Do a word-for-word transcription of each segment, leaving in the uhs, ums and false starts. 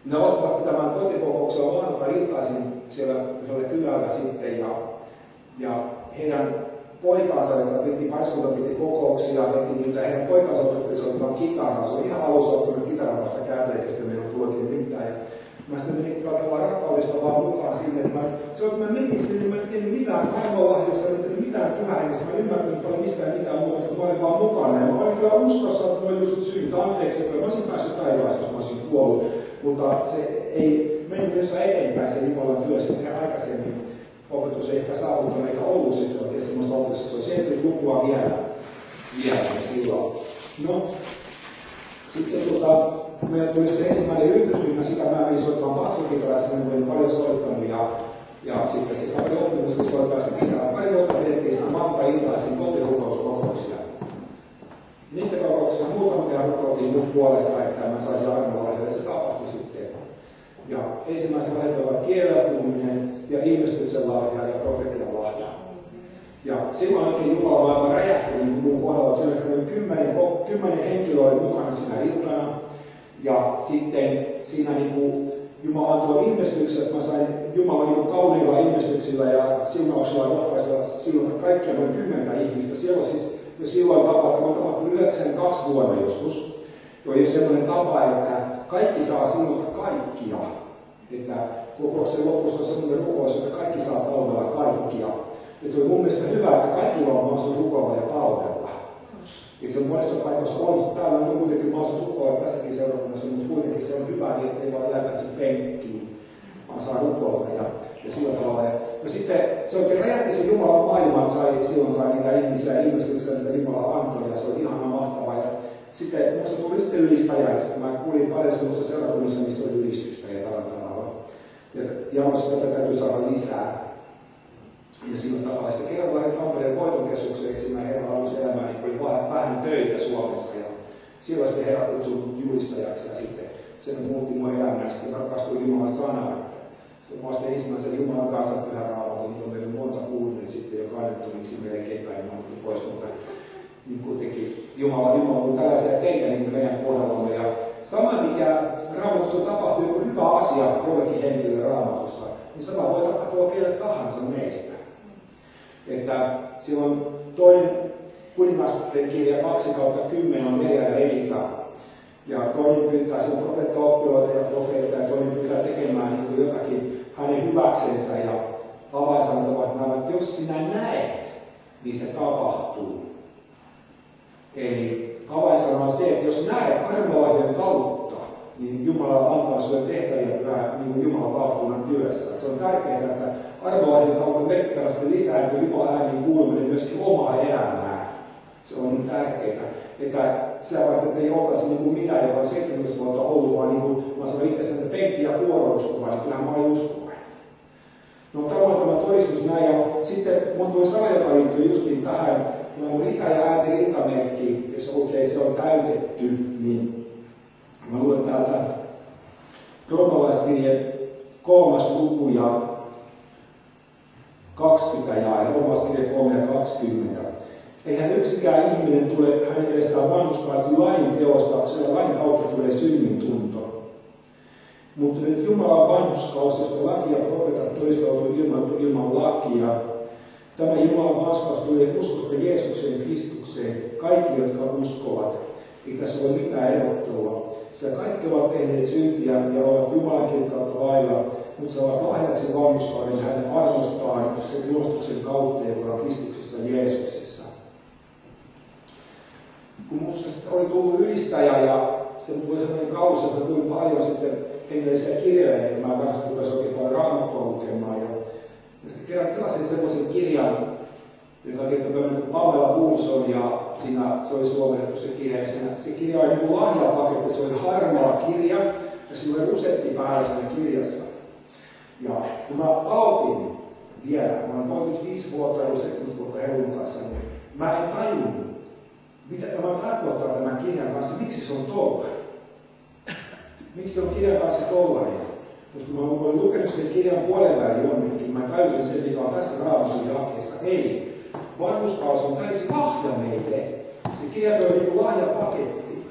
Ne aloittivat pitämään kotikokouksia maanantai-iltaisin siellä, siellä kylällä sitten ja, ja heidän poikansa, joka piti, pariskunta piti kokouksia, piti niitä, heidän poikansa opetti soittamaan kitaraa. Se on ihan alussa ottanut kitaran vasta käteen, eikä sitten meillä ollut oikein mitään. Ja mä sitten menin katsomaan rakkaudesta vaan mukaan sinne, että mä, se on, että mä menin sinne, niin mä en tiennyt mitään armolahjoista, mä en tiennyt mitään pyhähengestä, mä en ymmärtänyt paljon mistään mitään muuta, kun mä olin vaan mukana. Ja mä olin kyllä uskossa, että mä olin just syyt anteeksi, että mä olisin päässyt taivaassa, jos mä olisin kuollut. Mutta se ei mennyt jossain eteenpäin se Jumalan työ sitten aikaisemmin. Opetus ei ehkä saavuttanut eikä ollut sitten oikein semmoista opetusta. Se oli seitsemänkymmentälukua vielä, vielä silloin. No, sitten tota, meillä tuli sitten ensimmäinen yhteisryhmä, sitä mä menin soittamaan bassokitaraa, ja mä olin paljon soittanut. Ja, ja sitten se kaveri oppimusta soittaa sitä kitaraa. Pari vuotta pidettiin sitten maanantai-iltaisin kotirukouskokouksia. Niissä kokouksissa muutama kerran rukoiltiin mun puolesta, että mä saisin armolahjoja, ja se tapahtui sitten. Ja ensimmäiset lahjat ovat kielellä puhuminen ja ilmestyksen lahja ja profetian lahja. Ja silloin oikein Jumala maailma räjähti niin mun kohdalla, että siellä oli kymmenen, kymmenen henkilöä oli mukana siinä iltana. Ja sitten siinä niin kuin Jumala antoi ilmestyksen, että mä sain Jumalan niin kauniilla ilmestyksillä ja siunauksilla ja rohkaisilla silloin kaikkia noin kymmentä ihmistä. Siellä siis jo silloin tapahtui, mä tapahtunut yhdeksänkymmentäkaksi vuonna joskus. Jo oli sellainen tapa, että kaikki saa siunata kaikkia. Että kokouksen lopussa on sellainen rukous, että kaikki saa palvella kaikkia. Et se on mun mielestä hyvä, että kaikilla on mahdollisuus rukoilla ja palvella. Et se on monessa paikassa ollut. Täällä on kuitenkin mahdollisuus rukoilla tässäkin seurakunnassa, mutta kuitenkin se on hyvä, niin ettei vaan jäätäisi penkkiin, vaan saa rukoilla ja, ja sillä tavalla. Ja sitten se oikein räjähti se Jumalan maailma, että sai silloin niitä ihmisiä ilmestyksiä, mitä Jumala antoi, ja se on ihana mahtavaa. Ja sitten minusta tuli sitten ylistäjäksi, että mä kuulin paljon sellaisessa seurakunnassa, missä oli ylistystä ja tällä tavalla. Ja janossa tätä täytyy saada lisää. Ja sillä tavalla sitten kerran lähdin Tampereen voitonkeskuksen etsimään Herran alussa elämää, niin oli vähän töitä Suomessa. Ja silloin sitten Herra kutsui julistajaksi ja sitten se muutti mun elämästä ja rakastui Jumalan sanaan. Se on vasta ensimmäisen Jumalan kanssa pyhän raamattu, niitä on meillä monta kuullut sitten jo kannettumiksi melkein päin pois, mutta niin kuitenkin Jumala, Jumala on tällaisia teitä niin meidän kohdallamme. Ja sama mikä Raamatussa tapahtuu, joku hyvä asia jollekin henkilölle Raamatusta, niin sama voi tapahtua kelle tahansa meistä. Että silloin toinen kuningaskirja kaksi kautta kymmenen on Elia ja Elisa. Ja toinen pyytää, se on profeetta-oppiloita ja profeetta, ja toinen pyytää tekemään niin jotakin hänen hyväksensä. Ja avainsanat ovat nämä, että jos sinä näet, niin se tapahtuu. Eli avainsana on se, että jos näet armolahjojen kautta, niin Jumala antaa sinulle tehtäviä niin Jumalan valtakunnan työssä. Se on tärkeää, että armolahjojen kautta merkittävästi lisääntyy Jumalan äänen kuuluminen myöskin omaa elämää. Se on niin tärkeää, että sitä varten, että ei oltaisi niin kuin minä, joka on seitsemäntoista vuotta ollut, vaan niin kuin mä sanon itsestäni, että penkki ja kuorouskuva, niin kyllähän mä olin uskovainen. No tämä on tämä todistus näin, ja sitten mun tuli sana, joka liittyy justiin tähän, kun mun isä ja äiti iltamerkki, jos oikein se on täytetty, niin mä luen täältä roomalaiskirjeen kolmas luku ja kaksikymmentä ja roomalaiskirje kolme ja kaksikymmentä. Eihän yksikään ihminen tule hänen edestään vanhuskaitsi lain teosta, sillä lain kautta tulee synnin tunto. Mutta nyt Jumalan vanhuskaus, josta laki ja profeetat todistautuu ilman, ilman lakia, tämä Jumalan vanhuskaus tulee uskosta Jeesukseen Kristukseen, kaikki, jotka uskovat. Ei tässä ole mitään erottelua. Sillä kaikki ovat tehneet syntiä ja ovat Jumalan kirkkautta vailla, mutta saavat lahjaksi vanhuskauden hänen armostaan sen ilostuksen kautta, joka on Kristuksessa Jeesuksessa. Kun minusta oli tullut ylistäjä ja sitten tuli sellainen kausi, että tuli paljon sitten hengellisiä kirjoja, niin mä kanssa rupesin oikein paljon raamattua lukemaan. Ja, ja sitten kerran tilasin semmoisen kirjan, joka kertoi Pamela Pulson, ja siinä se oli suomennettu se kirja. Ja siinä, se kirja oli niin kuin lahjapaketti, se oli harmaa kirja, ja siinä oli rusetti päällä siinä kirjassa. Ja kun mä aloitin vielä, mä olen kolmekymmentäviisi vuotta ja seitsemänkymmentä vuotta Herun kanssa, niin mä en tajunnut, mitä tämä tarkoittaa tämän kirjan kanssa, miksi se on tollainen. Miksi se on kirjan kanssa tollainen? Koska mä olen lukenut sen kirjan puolen väliin jonnekin, mä täysin sen, mikä on tässä Raamatun jakeessa. Ei. Vanhuskaus on täysin lahja meille. Se kirja on niin kuin lahjapaketti.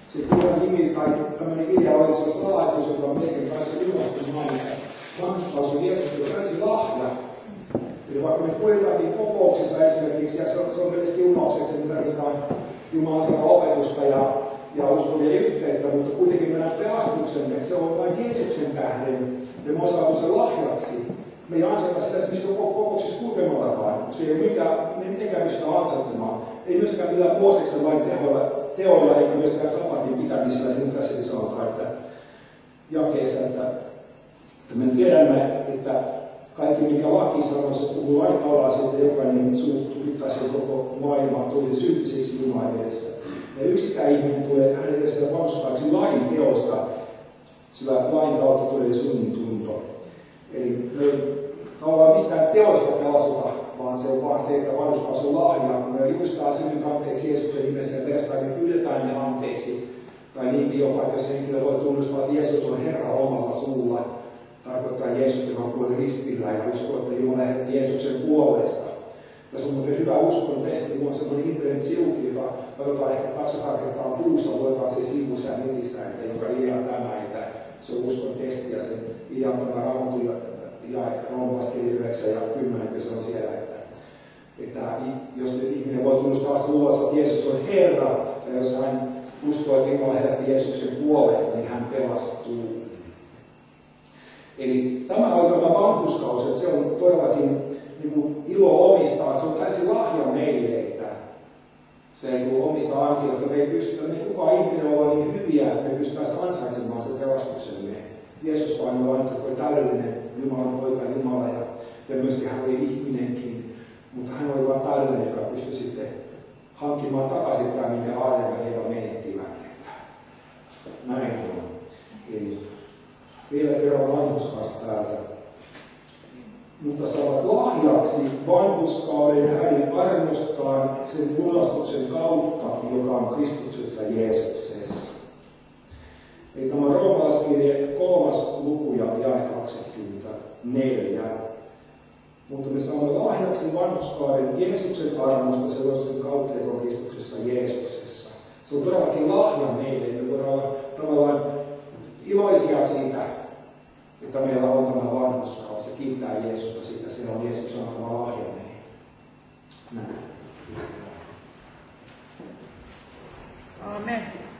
se kirjan nimi tai tämmöinen idea oli se salaisuus, joka on meidän kanssa ilmastumaan, että vanhuskaus on Jeesus täysin lahja. Eli vaikka me puhutaankin kokouksissa esimerkiksi, ja se on, se on meille siunaukseksi, että me tarvitaan Jumalan sanan opetusta ja, ja uskovia yhteyttä, mutta kuitenkin meidän pelastuksemme, että se on vain Jeesuksen tähden, ja me on saatu se lahjaksi. Me ei anseta sitä esimerkiksi kokouksissa kulkemallakaan, se ei ole mikään, me ei mitenkään pystytä ansaitsemaan. Ei myöskään millään Mooseksen lain tehoilla, teoilla, eikä myöskään sapatin pitämisellä, niin mitä se sanotaan, että jakeessa, että, että me tiedämme, että kaikki mikä laki sanoo, se puhuu aina alas, että jokainen suhtuttaisi koko maailmaa tuli synttiseksi Jumalan edessä. Ja yksikään ihminen tulee hänen edessä vanhuskaaksi lain teosta, sillä lain kautta tulee sunnin tunto. Eli me ei tavallaan mistään teoista pelastuta, vaan se on vaan se, että vanhuskaus on lahja. Me julistaa synnin anteeksi Jeesuksen nimessä ja veresta, me pyydetään ne anteeksi. Tai niinkin jopa, että jos henkilö voi tunnustaa, että Jeesus on Herra omalla suulla, tarkoittaa Jeesus, joka kuoli ristillä ja uskoo, että Jumala lähetti Jeesuksen puolesta. Tässä on muuten hyvä uskon testi, kun on semmoinen internet-sivukin, jota katsotaan ehkä kaksisataa kertaa kuussa, luetaan se sivussa ja netissä, että jonka idea on tämä, että se on uskon testi ja sen idea on tämä Raamattu ja Roomalaiskirja yhdeksän ja kymmenen, kun se on siellä, että, että jos nyt ihminen voi tunnustaa suullassa, että Jeesus on Herra, ja jos hän uskoo, että Jumala lähetti Jeesuksen puolesta, niin hän pelastuu. Eli tämä on tämä vanhuskaus, että se on todellakin niin kuin ilo omistaa, että se on täysin lahja meille, että se ei tule omista ansiosta. Me ei pystytä, niin kukaan ihminen olla niin hyviä, että me pystytään ansaitsemaan sen pelastuksemme. Jeesus vain on täydellinen Jumalan poika Jumala ja, ja myöskin hän oli ihminenkin, mutta hän oli vain täydellinen, joka pystyi sitten hankkimaan takaisin tämä, minkä Aadam ja Eeva menettivät. Näin on. Eli vielä kerran vanhuskaasta täältä. Mutta saavat lahjaksi vanhuskauden hänen armostaan sen lunastuksen kautta, joka on Kristuksessa Jeesuksessa. Eli tämä Roomalaiskirje kolmas luku ja jae kaksikymmentäneljä. Mutta me saamme lahjaksi vanhuskauden Jeesuksen armosta sellaisen kautta, joka on Kristuksessa Jeesuksessa. Se on todellakin lahja meille. Me voidaan olla tavallaan iloisia siitä, että meillä on tämä vanhuskaus ja kiittää Jeesusta siitä. Se on Jeesuksen antama lahja meille. Näin. Amen.